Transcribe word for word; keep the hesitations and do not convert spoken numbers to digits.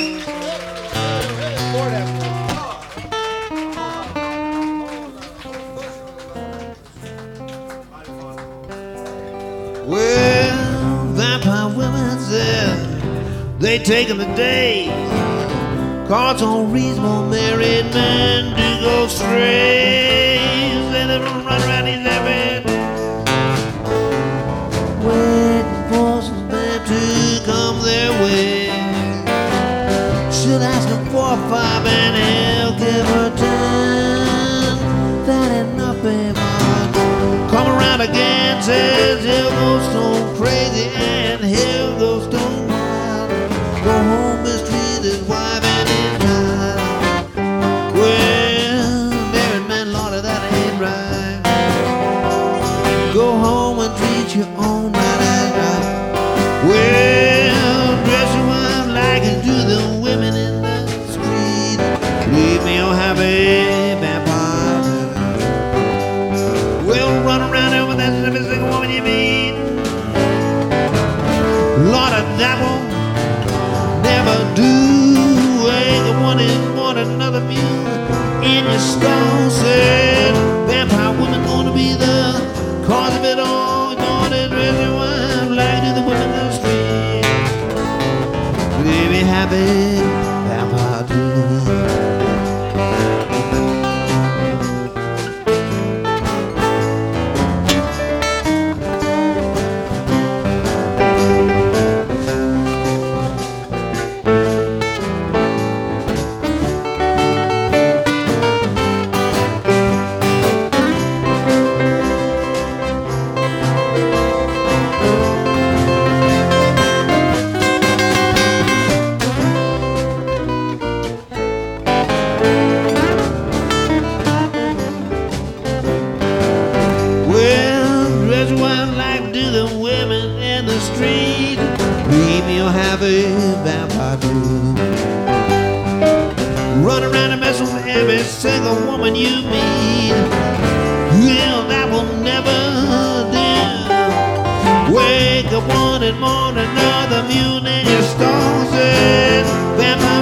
Well, vampire women said they take them a day, cause unreasonable married men do go stray. Say they run around these heaven, waiting for some man to come their way. She'll ask him for a five and he'll give her ten. That ain't enough, baby. Come around again, says he'll go stone crazy and he'll go stone wild. Go home, mistreat his wife and his child. Well, married man, Lord, that ain't right. Go home and treat your own right, that's right. Well, dress your wife like you do the women in the street. Leave me unhappy, vampire. Well, run around there with that every single woman you meet. Lord, that will never do. Ain't the one in one another mule in your stall. Said vampire women gonna be the cause of it all. Gonna dress your wife like do the women in the street. Leave me happy, vampire do. Leave me a happy vampire too. Run around and mess with every single woman you meet. Well, that will never do. Wake up one morning, another mule in your stall. Said vampire